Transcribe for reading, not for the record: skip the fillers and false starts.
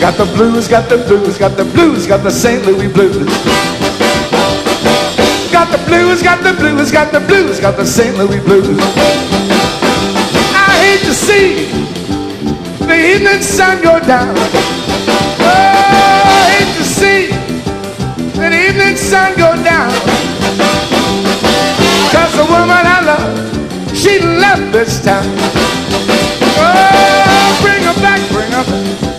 Got the blues, got the blues, got the blues, got the St. Louis blues. Got the blues, got the blues, got the blues, got the St. Louis blues. I hate to see the evening sun go down. Oh, I hate to see the evening sun go down. Cause the woman I love, she left this town. Oh, bring her back, bring her back.